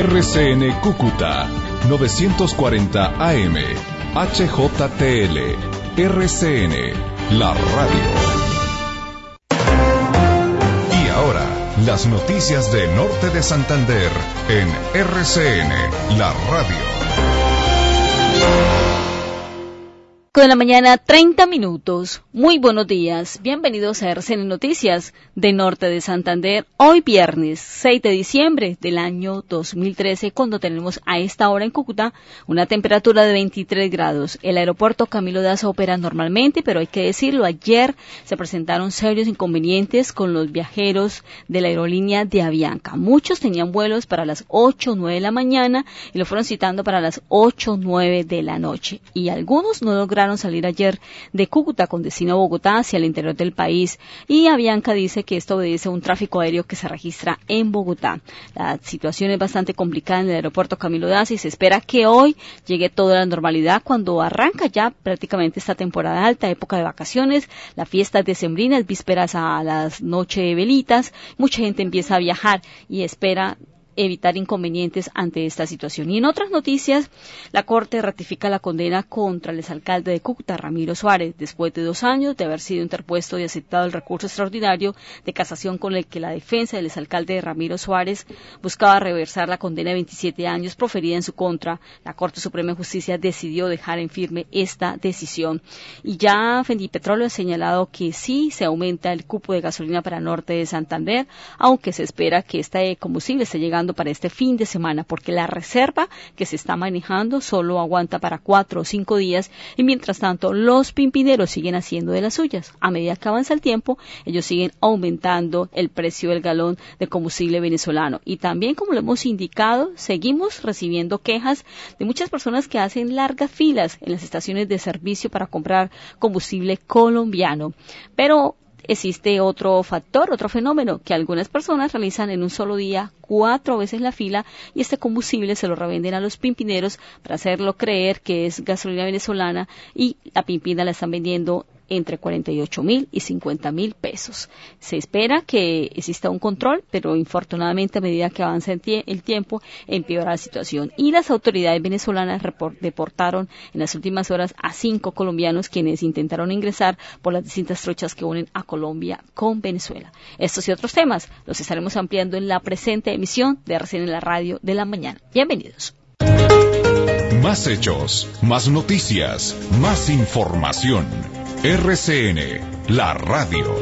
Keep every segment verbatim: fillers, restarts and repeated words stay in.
R C N Cúcuta, novecientos cuarenta A M, H J T L, R C N, la radio. Y ahora, las noticias de Norte de Santander en R C N, la radio. Con la mañana, treinta minutos. Muy buenos días. Bienvenidos a R C N Noticias de Norte de Santander. Hoy viernes seis de diciembre del año dos mil trece, cuando tenemos a esta hora en Cúcuta una temperatura de veintitrés grados. El aeropuerto Camilo Daza opera normalmente, pero hay que decirlo, ayer se presentaron serios inconvenientes con los viajeros de la aerolínea de Avianca. Muchos tenían vuelos para las ocho o nueve de la mañana y lo fueron citando para las ocho o nueve de la noche. Y algunos no lograron salir ayer de Cúcuta con destino a Bogotá hacia el interior del país, y Avianca dice que esto obedece a un tráfico aéreo que se registra en Bogotá. La situación es bastante complicada en el aeropuerto Camilo Daza y se espera que hoy llegue toda la normalidad cuando arranca ya prácticamente esta temporada alta, época de vacaciones, las fiestas decembrinas, vísperas a las noche de velitas. Mucha gente empieza a viajar y espera evitar inconvenientes ante esta situación. Y en otras noticias, la Corte ratifica la condena contra el exalcalde de Cúcuta, Ramiro Suárez, después de dos años de haber sido interpuesto y aceptado el recurso extraordinario de casación con el que la defensa del exalcalde de Ramiro Suárez buscaba reversar la condena de veintisiete años proferida en su contra. La Corte Suprema de Justicia decidió dejar en firme esta decisión. Y ya Fendipetróleo ha señalado que sí se aumenta el cupo de gasolina para Norte de Santander, aunque se espera que este combustible esté llegando para este fin de semana, porque la reserva que se está manejando solo aguanta para cuatro o cinco días, y mientras tanto los pimpineros siguen haciendo de las suyas. A medida que avanza el tiempo, ellos siguen aumentando el precio del galón de combustible venezolano. Y también, como lo hemos indicado, seguimos recibiendo quejas de muchas personas que hacen largas filas en las estaciones de servicio para comprar combustible colombiano. Pero existe otro factor, otro fenómeno, que algunas personas realizan en un solo día cuatro veces la fila y este combustible se lo revenden a los pimpineros para hacerlo creer que es gasolina venezolana, y la pimpina la están vendiendo entre cuarenta y ocho mil y cincuenta mil pesos. Se espera que exista un control, pero infortunadamente a medida que avanza el, tie- el tiempo empeora la situación. Y las autoridades venezolanas report- deportaron en las últimas horas a cinco colombianos quienes intentaron ingresar por las distintas trochas que unen a Colombia con Venezuela. Estos y otros temas los estaremos ampliando en la presente emisión de R C N en la radio de la mañana. Bienvenidos. Más hechos, más noticias, más información. R C N, la radio.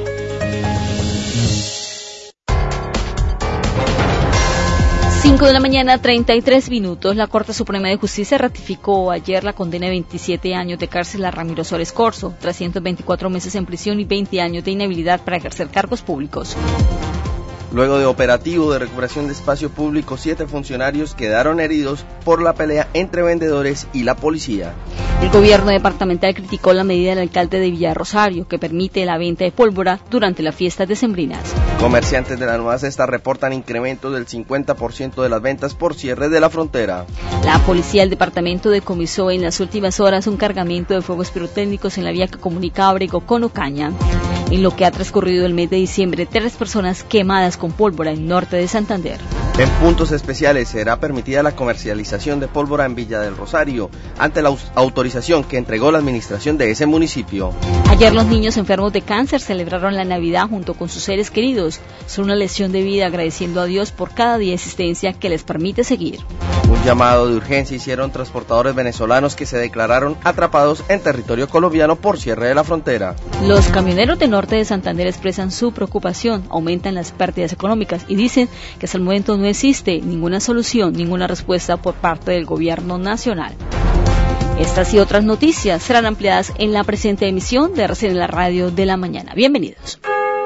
cinco de la mañana, treinta y tres minutos. La Corte Suprema de Justicia ratificó ayer la condena de veintisiete años de cárcel a Ramiro Suárez Corzo, trescientos veinticuatro meses en prisión y veinte años de inhabilidad para ejercer cargos públicos. Luego de operativo de recuperación de espacio público, siete funcionarios quedaron heridos por la pelea entre vendedores y la policía. El gobierno departamental criticó la medida del alcalde de Villarrosario, que permite la venta de pólvora durante las fiestas decembrinas. Comerciantes de la Nueva Cesta reportan incremento del cincuenta por ciento de las ventas por cierre de la frontera. La policía del departamento decomisó en las últimas horas un cargamento de fuegos pirotécnicos en la vía que comunica Abrego con Ocaña. En lo que ha transcurrido el mes de diciembre, tres personas quemadas con pólvora en Norte de Santander. En puntos especiales será permitida la comercialización de pólvora en Villa del Rosario, ante la autorización que entregó la administración de ese municipio. Ayer los niños enfermos de cáncer celebraron la Navidad junto con sus seres queridos. Son una lección de vida, agradeciendo a Dios por cada día de existencia que les permite seguir. Un llamado de urgencia hicieron transportadores venezolanos que se declararon atrapados en territorio colombiano por cierre de la frontera. Los camioneros de Norte de Santander expresan su preocupación, aumentan las pérdidas económicas y dicen que hasta el momento no existe ninguna solución, ninguna respuesta por parte del gobierno nacional. Estas y otras noticias serán ampliadas en la presente emisión de R C N en la radio de la mañana. Bienvenidos.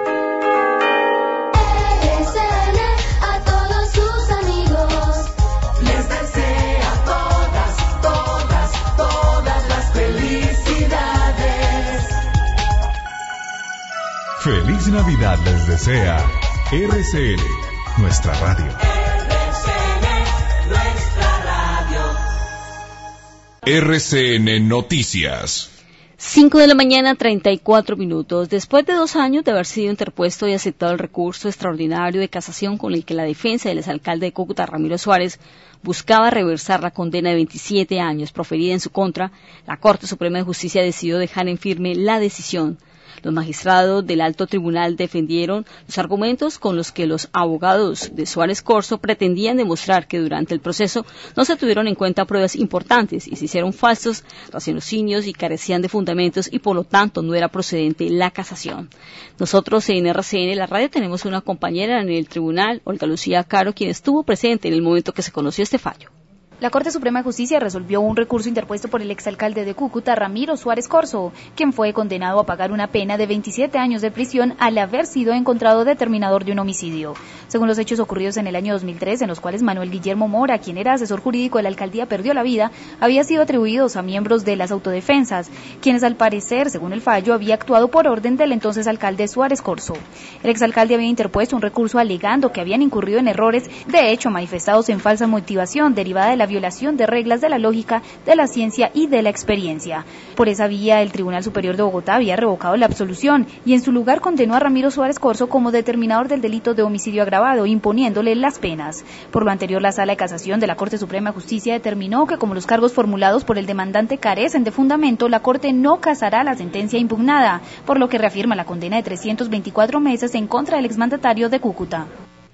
Feliz Navidad les desea R C N, nuestra radio. R C N, nuestra radio. R C N Noticias. Cinco de la mañana, treinta y cuatro minutos. Después de dos años de haber sido interpuesto y aceptado el recurso extraordinario de casación con el que la defensa del exalcalde de Cúcuta, Ramiro Suárez, buscaba reversar la condena de veintisiete años proferida en su contra, la Corte Suprema de Justicia decidió dejar en firme la decisión. Los magistrados del Alto Tribunal defendieron los argumentos con los que los abogados de Suárez Corso pretendían demostrar que durante el proceso no se tuvieron en cuenta pruebas importantes y se hicieron falsos raciocinios y carecían de fundamentos y por lo tanto no era procedente la casación. Nosotros en R C N, la radio, tenemos una compañera en el tribunal, Olga Lucía Caro, quien estuvo presente en el momento que se conoció este fallo. La Corte Suprema de Justicia resolvió un recurso interpuesto por el exalcalde de Cúcuta, Ramiro Suárez Corso, quien fue condenado a pagar una pena de veintisiete años de prisión al haber sido encontrado determinador de un homicidio. Según los hechos ocurridos en el año dos mil tres, en los cuales Manuel Guillermo Mora, quien era asesor jurídico de la alcaldía, perdió la vida, había sido atribuidos a miembros de las autodefensas, quienes al parecer, según el fallo, había actuado por orden del entonces alcalde Suárez Corso. El exalcalde había interpuesto un recurso alegando que habían incurrido en errores, de hecho manifestados en falsa motivación derivada de la violación de reglas de la lógica, de la ciencia y de la experiencia. Por esa vía, el Tribunal Superior de Bogotá había revocado la absolución y en su lugar condenó a Ramiro Suárez Corso como determinador del delito de homicidio agravado, imponiéndole las penas. Por lo anterior, la Sala de Casación de la Corte Suprema de Justicia determinó que como los cargos formulados por el demandante carecen de fundamento, la Corte no casará la sentencia impugnada, por lo que reafirma la condena de trescientos veinticuatro meses en contra del exmandatario de Cúcuta.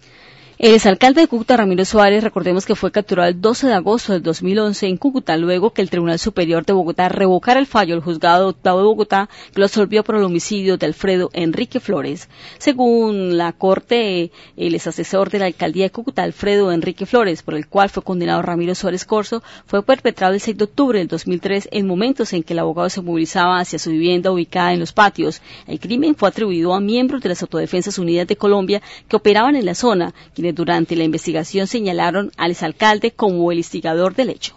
El exalcalde de Cúcuta, Ramiro Suárez, recordemos que fue capturado el doce de agosto del dos mil once en Cúcuta, luego que el Tribunal Superior de Bogotá revocara el fallo del Juzgado Octavo de Bogotá que lo absolvió por el homicidio de Alfredo Enrique Flores. Según la Corte, el ex asesor de la alcaldía de Cúcuta, Alfredo Enrique Flores, por el cual fue condenado Ramiro Suárez Corso, fue perpetrado el seis de octubre del dos mil tres en momentos en que el abogado se movilizaba hacia su vivienda ubicada en Los Patios. El crimen fue atribuido a miembros de las Autodefensas Unidas de Colombia que operaban en la zona, quienes durante la investigación señalaron al exalcalde como el instigador del hecho.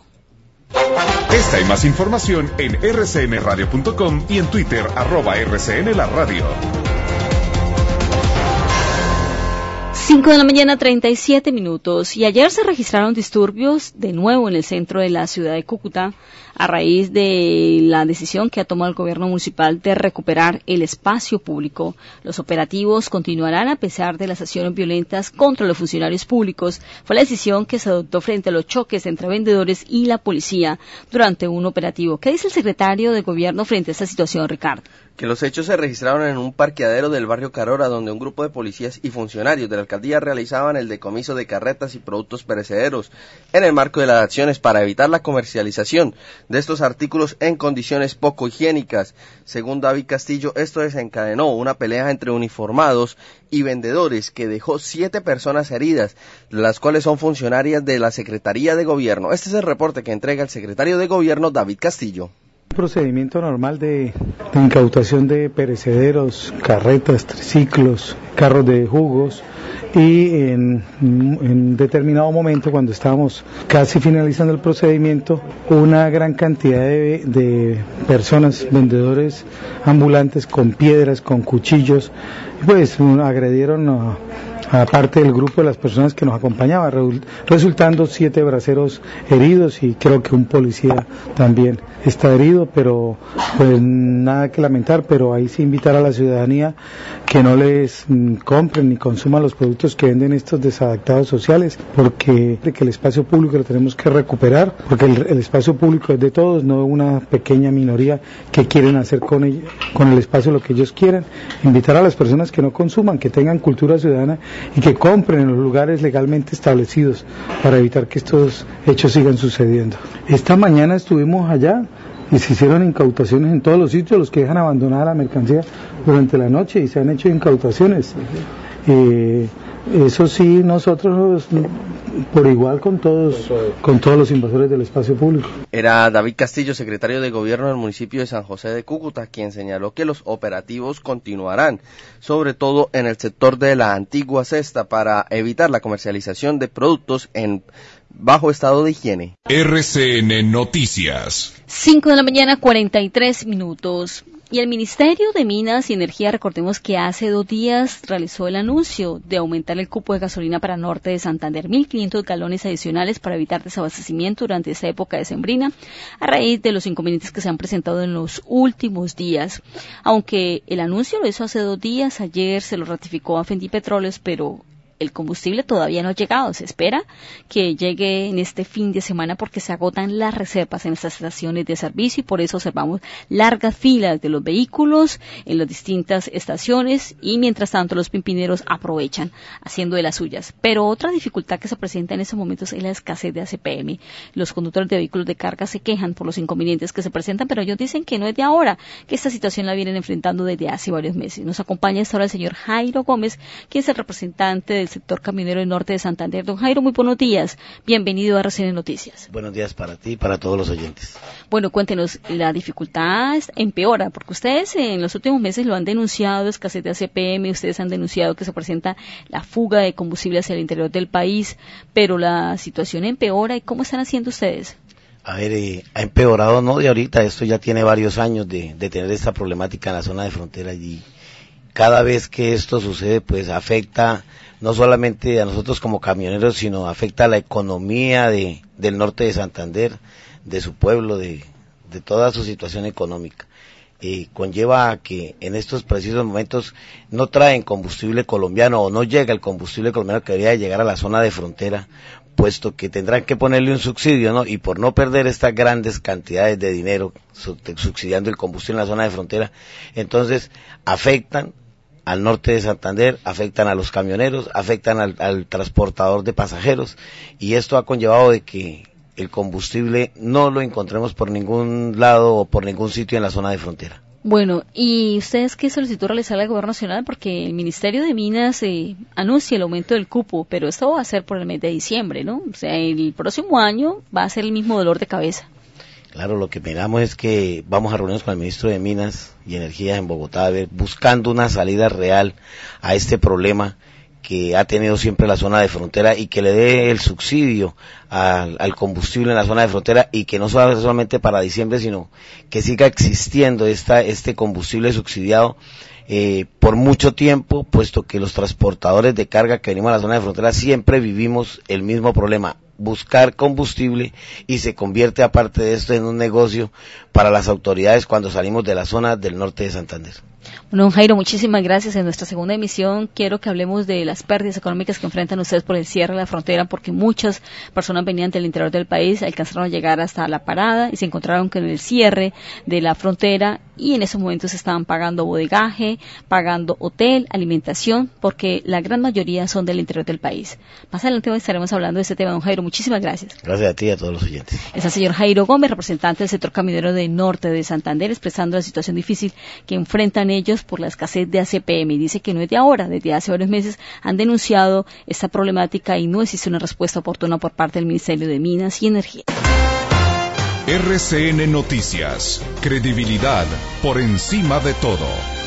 Esta y más información en erre ce ene radio punto com y en Twitter, arroba erre ce ene la radio. Cinco de la mañana, treinta y siete minutos. Y ayer se registraron disturbios de nuevo en el centro de la ciudad de Cúcuta a raíz de la decisión que ha tomado el gobierno municipal de recuperar el espacio público. Los operativos continuarán a pesar de las acciones violentas contra los funcionarios públicos. Fue la decisión que se adoptó frente a los choques entre vendedores y la policía durante un operativo. ¿Qué dice el secretario de gobierno frente a esta situación, Ricardo? Que los hechos se registraron en un parqueadero del barrio Carora, donde un grupo de policías y funcionarios de la alcaldía realizaban el decomiso de carretas y productos perecederos en el marco de las acciones para evitar la comercialización de estos artículos en condiciones poco higiénicas. Según David Castillo, esto desencadenó una pelea entre uniformados y vendedores que dejó siete personas heridas, las cuales son funcionarias de la Secretaría de Gobierno. Este es el reporte que entrega el secretario de Gobierno, David Castillo. Un procedimiento normal de, de incautación de perecederos, carretas, triciclos, carros de jugos, y en, en determinado momento, cuando estábamos casi finalizando el procedimiento, una gran cantidad de, de personas, vendedores ambulantes con piedras, con cuchillos, pues agredieron a, a parte del grupo de las personas que nos acompañaban, resultando siete braceros heridos y creo que un policía también está herido, pero pues nada que lamentar, pero ahí sí invitar a la ciudadanía que no les mm, compren ni consuman los productos que venden estos desadaptados sociales, porque que el espacio público lo tenemos que recuperar, porque el, el espacio público es de todos, no una pequeña minoría que quieren hacer con, el, con el espacio lo que ellos quieren. Invitar a las personas que no consuman, que tengan cultura ciudadana y que compren en los lugares legalmente establecidos para evitar que estos hechos sigan sucediendo. Esta mañana estuvimos allá y se hicieron incautaciones en todos los sitios, los que dejan abandonada la mercancía durante la noche, y se han hecho incautaciones. Eh, eso sí, nosotros por igual con todos, con todos los invasores del espacio público. Era David Castillo, secretario de Gobierno del municipio de San José de Cúcuta, quien señaló que los operativos continuarán, sobre todo en el sector de la antigua cesta, para evitar la comercialización de productos en bajo estado de higiene. erre ce ene Noticias. Cinco de la mañana, cuarenta y tres minutos. Y el Ministerio de Minas y Energía, recordemos que hace dos días realizó el anuncio de aumentar el cupo de gasolina para Norte de Santander, mil quinientos galones adicionales para evitar desabastecimiento durante esta época decembrina, a raíz de los inconvenientes que se han presentado en los últimos días. Aunque el anuncio lo hizo hace dos días, ayer se lo ratificó a Fendipetróleos, pero el combustible todavía no ha llegado. Se espera que llegue en este fin de semana porque se agotan las reservas en estas estaciones de servicio y por eso observamos largas filas de los vehículos en las distintas estaciones y mientras tanto los pimpineros aprovechan haciendo de las suyas. Pero otra dificultad que se presenta en estos momentos es la escasez de A C P M. Los conductores de vehículos de carga se quejan por los inconvenientes que se presentan, pero ellos dicen que no es de ahora, que esta situación la vienen enfrentando desde hace varios meses. Nos acompaña hasta ahora el señor Jairo Gómez, quien es el representante del sector camionero del Norte de Santander. Don Jairo, muy buenos días. Bienvenido a R C N Noticias. Buenos días para ti y para todos los oyentes. Bueno, cuéntenos, la dificultad empeora, porque ustedes en los últimos meses lo han denunciado, escasez de A C P M, ustedes han denunciado que se presenta la fuga de combustible hacia el interior del país, pero la situación empeora, ¿y cómo están haciendo ustedes? A ver, eh, ha empeorado no de ahorita, esto ya tiene varios años de, de tener esta problemática en la zona de frontera y cada vez que esto sucede pues afecta no solamente a nosotros como camioneros, sino afecta a la economía de, del norte de Santander, de su pueblo, de, de toda su situación económica. Eh, conlleva a que en estos precisos momentos no traen combustible colombiano o no llega el combustible colombiano que debería llegar a la zona de frontera, puesto que tendrán que ponerle un subsidio, ¿no? Y por no perder estas grandes cantidades de dinero subsidiando el combustible en la zona de frontera, entonces afectan al norte de Santander, afectan a los camioneros, afectan al, al transportador de pasajeros y esto ha conllevado de que el combustible no lo encontremos por ningún lado o por ningún sitio en la zona de frontera. Bueno, ¿y ustedes qué solicitud realizar al Gobierno Nacional? Porque el Ministerio de Minas eh, anuncia el aumento del cupo, pero esto va a ser por el mes de diciembre, ¿no? O sea, el próximo año va a ser el mismo dolor de cabeza. Claro, lo que miramos es que vamos a reunirnos con el ministro de Minas y Energía en Bogotá, a ver, buscando una salida real a este problema que ha tenido siempre la zona de frontera y que le dé el subsidio al, al combustible en la zona de frontera y que no sea solamente para diciembre, sino que siga existiendo esta, este combustible subsidiado eh, por mucho tiempo, puesto que los transportadores de carga que venimos a la zona de frontera siempre vivimos el mismo problema, buscar combustible y se convierte aparte de esto en un negocio para las autoridades cuando salimos de la zona del norte de Santander. Bueno, Jairo, muchísimas gracias. En nuestra segunda emisión quiero que hablemos de las pérdidas económicas que enfrentan ustedes por el cierre de la frontera, porque muchas personas venían del interior del país, alcanzaron a llegar hasta la parada y se encontraron con el cierre de la frontera y en esos momentos estaban pagando bodegaje, pagando hotel, alimentación, porque la gran mayoría son del interior del país. Más adelante hoy estaremos hablando de este tema. Don Jairo, muchísimas gracias. Gracias a ti y a todos los oyentes. Es el señor Jairo Gómez, representante del sector camionero del norte de Santander, expresando la situación difícil que enfrentan ellos por la escasez de A C P M. Dice que no es de ahora, desde hace varios meses han denunciado esta problemática y no existe una respuesta oportuna por parte del Ministerio de Minas y Energía. R C N Noticias, credibilidad por encima de todo.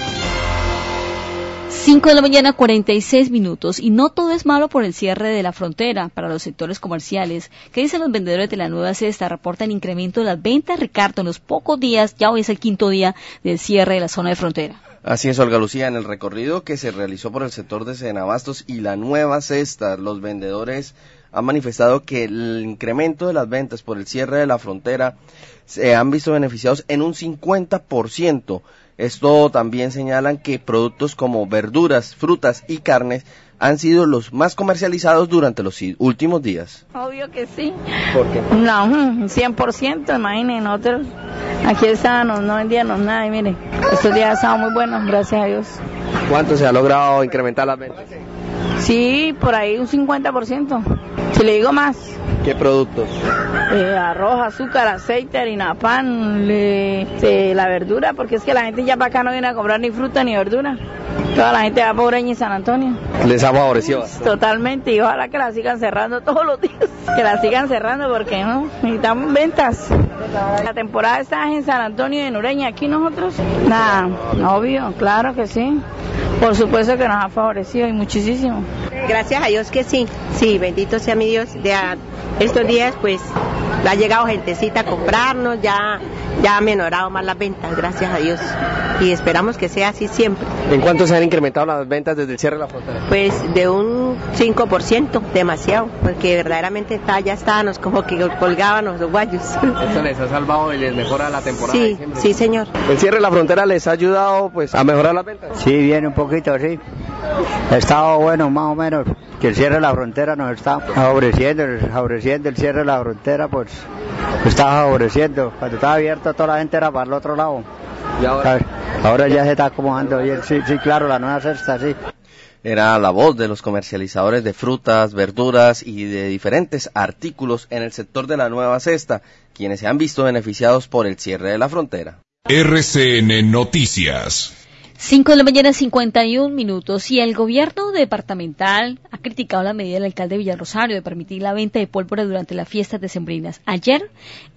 cinco de la mañana, cuarenta y seis minutos, y no todo es malo por el cierre de la frontera para los sectores comerciales. ¿Qué dicen los vendedores de la Nueva Cesta? Reportan incremento de las ventas, Ricardo, en los pocos días, ya hoy es el quinto día del cierre de la zona de frontera. Así es, Olga Lucía, en el recorrido que se realizó por el sector de Senabastos y la Nueva Cesta, los vendedores han manifestado que el incremento de las ventas por el cierre de la frontera se han visto beneficiados en un cincuenta por ciento. Esto también señalan que productos como verduras, frutas y carnes han sido los más comercializados durante los últimos días. Obvio que sí. ¿Por qué? No, cien por ciento, imaginen, nosotros aquí estábamos, no vendíamos nada y miren, estos días estaban muy buenos, gracias a Dios. ¿Cuánto se ha logrado incrementar las ventas? Sí, por ahí un cincuenta por ciento, si le digo más. ¿Qué productos? Eh, arroz, azúcar, aceite, harina, pan, le, eh, la verdura, porque es que la gente ya para acá no viene a comprar ni fruta ni verdura. Toda la gente va por Ureña y San Antonio. ¿Les ha favorecido? Totalmente, y ojalá que la sigan cerrando todos los días. Que la sigan cerrando porque no, necesitamos ventas. La temporada está en San Antonio y en Ureña, aquí nosotros. Nada, obvio, claro que sí. Por supuesto que nos ha favorecido y muchísimo. Gracias a Dios que sí, sí, bendito sea mi Dios. De a, estos días pues ha llegado gentecita a comprarnos, ya, ya ha menorado más las ventas, gracias a Dios. Y esperamos que sea así siempre. ¿En cuánto se han incrementado las ventas desde el cierre de la frontera? Pues de un cinco por ciento, demasiado, porque verdaderamente está, ya estábamos como que colgábamos los guayos. ¿Eso les ha salvado y les mejora la temporada sí, de diciembre? Sí, señor. ¿El cierre de la frontera les ha ayudado pues a mejorar las ventas? Sí, bien, un poquito, sí. Ha estado bueno, más o menos, que el cierre de la frontera nos está favoreciendo, favoreciendo el cierre de la frontera, pues está favoreciendo. Cuando estaba abierto toda la gente era para el otro lado. ¿Y ahora? Ahora ya se está acomodando bien, sí, sí, claro, la nueva cesta, sí. Era la voz de los comercializadores de frutas, verduras y de diferentes artículos en el sector de la nueva cesta, quienes se han visto beneficiados por el cierre de la frontera. R C N Noticias. cinco de la mañana, cincuenta y un minutos, y el gobierno departamental ha criticado la medida del alcalde de Villarrosario de permitir la venta de pólvora durante las fiestas decembrinas. Ayer,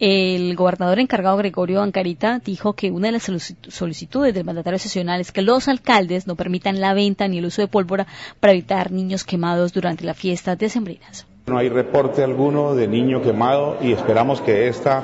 el gobernador encargado Gregorio Angarita dijo que una de las solicitudes del mandatario seccional es que los alcaldes no permitan la venta ni el uso de pólvora para evitar niños quemados durante las fiestas decembrinas. No hay reporte alguno de niño quemado y esperamos que esta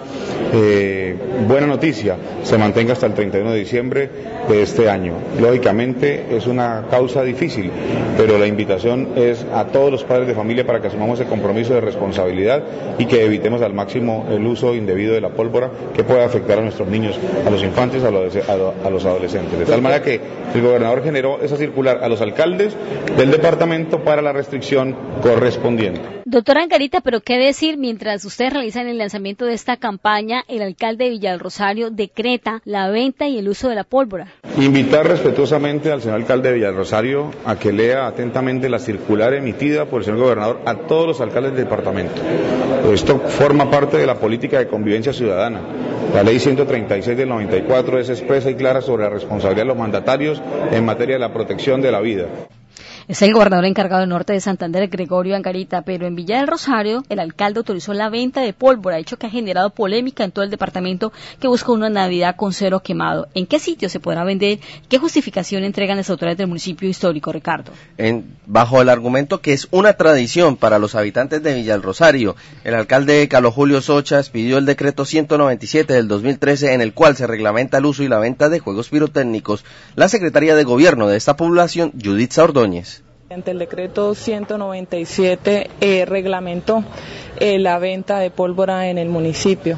eh, buena noticia se mantenga hasta el treinta y uno de diciembre de este año. Lógicamente es una causa difícil, pero la invitación es a todos los padres de familia para que asumamos el compromiso de responsabilidad y que evitemos al máximo el uso indebido de la pólvora que puede afectar a nuestros niños, a los infantes, a los, a los adolescentes. De tal manera que el gobernador generó esa circular a los alcaldes del departamento para la restricción correspondiente. Doctora Angarita, pero qué decir, mientras ustedes realizan el lanzamiento de esta campaña, el alcalde de Villarrosario decreta la venta y el uso de la pólvora. Invitar respetuosamente al señor alcalde de Villarrosario a que lea atentamente la circular emitida por el señor gobernador a todos los alcaldes del departamento. Esto forma parte de la política de convivencia ciudadana. La ley ciento treinta y seis del noventa y cuatro es expresa y clara sobre la responsabilidad de los mandatarios en materia de la protección de la vida. Es el gobernador encargado del norte de Santander, Gregorio Angarita, pero en Villa del Rosario el alcalde autorizó la venta de pólvora, hecho que ha generado polémica en todo el departamento que busca una Navidad con cero quemado. ¿En qué sitio se podrá vender? ¿Qué justificación entregan las autoridades del municipio histórico, Ricardo? En, bajo el argumento que es una tradición para los habitantes de Villa del Rosario, el alcalde Carlos Julio Sochas pidió el decreto ciento noventa y siete del dos mil trece en el cual se reglamenta el uso y la venta de juegos pirotécnicos. La secretaria de gobierno de esta población, Judith Ordóñez. Ante el decreto ciento noventa y siete eh, reglamentó eh, la venta de pólvora en el municipio.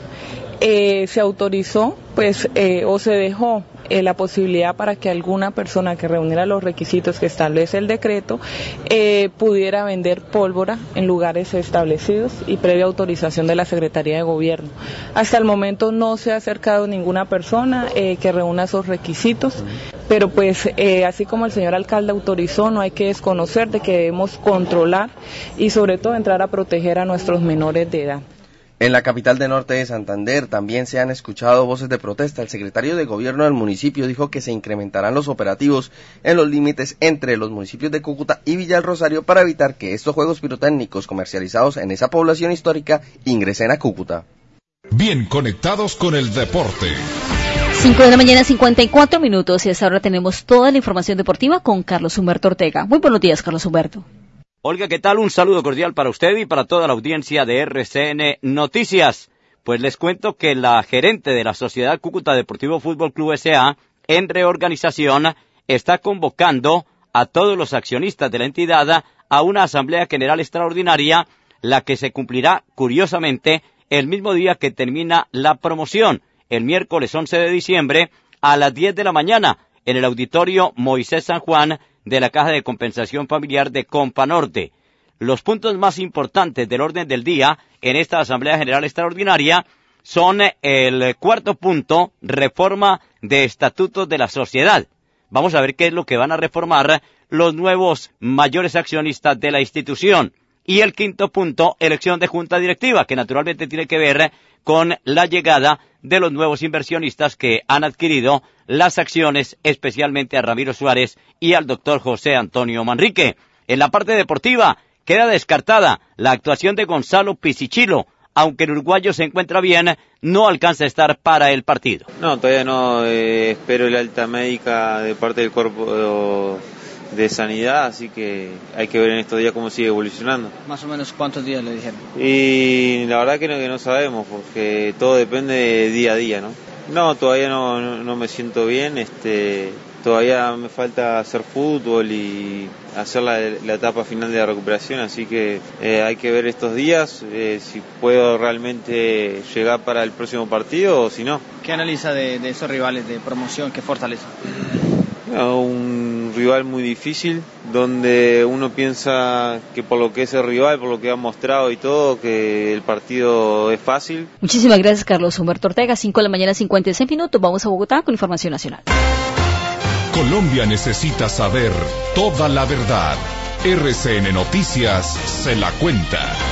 Eh, se autorizó, pues, eh, o se dejó eh, la posibilidad para que alguna persona que reuniera los requisitos que establece el decreto eh, pudiera vender pólvora en lugares establecidos y previa autorización de la Secretaría de Gobierno. Hasta el momento no se ha acercado ninguna persona eh, que reúna esos requisitos, pero pues eh, así como el señor alcalde autorizó, no hay que desconocer de que debemos controlar y sobre todo entrar a proteger a nuestros menores de edad. En la capital de norte de Santander también se han escuchado voces de protesta. El secretario de gobierno del municipio dijo que se incrementarán los operativos en los límites entre los municipios de Cúcuta y Villa del Rosario para evitar que estos juegos pirotécnicos comercializados en esa población histórica ingresen a Cúcuta. Bien conectados con el deporte. cinco de la mañana, cincuenta y cuatro minutos, y hasta ahora tenemos toda la información deportiva con Carlos Humberto Ortega. Muy buenos días, Carlos Humberto. Olga, ¿qué tal? Un saludo cordial para usted y para toda la audiencia de R C N Noticias. Pues les cuento que la gerente de la Sociedad Cúcuta Deportivo Fútbol Club S A, en reorganización, está convocando a todos los accionistas de la entidad a una asamblea general extraordinaria, la que se cumplirá, curiosamente, el mismo día que termina la promoción, el miércoles once de diciembre, a las diez de la mañana, en el auditorio Moisés San Juan, de la Caja de Compensación Familiar de Compa Norte. Los puntos más importantes del orden del día en esta Asamblea General Extraordinaria son el cuarto punto, reforma de estatutos de la sociedad. Vamos a ver qué es lo que van a reformar los nuevos mayores accionistas de la institución. Y el quinto punto, elección de junta directiva, que naturalmente tiene que ver con la llegada de los nuevos inversionistas que han adquirido las acciones, especialmente a Ramiro Suárez y al doctor José Antonio Manrique. En la parte deportiva, queda descartada la actuación de Gonzalo Pisichilo, aunque el uruguayo se encuentra bien, no alcanza a estar para el partido. No, todavía no, eh, espero la alta médica de parte del cuerpo de sanidad, así que hay que ver en estos días cómo sigue evolucionando. Más o menos cuántos días le dijeron. Y la verdad que no, que no sabemos, porque todo depende de día a día, ¿no? No, todavía no, no, no me siento bien, este, todavía me falta hacer fútbol y hacer la, la etapa final de la recuperación, así que eh, hay que ver estos días eh, si puedo realmente llegar para el próximo partido o si no. ¿Qué analiza de, de esos rivales de promoción? ¿Qué fortaleza? No, un rival muy difícil, donde uno piensa que por lo que es el rival, por lo que ha mostrado y todo, que el partido es fácil. Muchísimas gracias, Carlos Humberto Ortega. cinco de la mañana, cincuenta y seis minutos. Vamos a Bogotá con información nacional. Colombia necesita saber toda la verdad. R C N Noticias se la cuenta.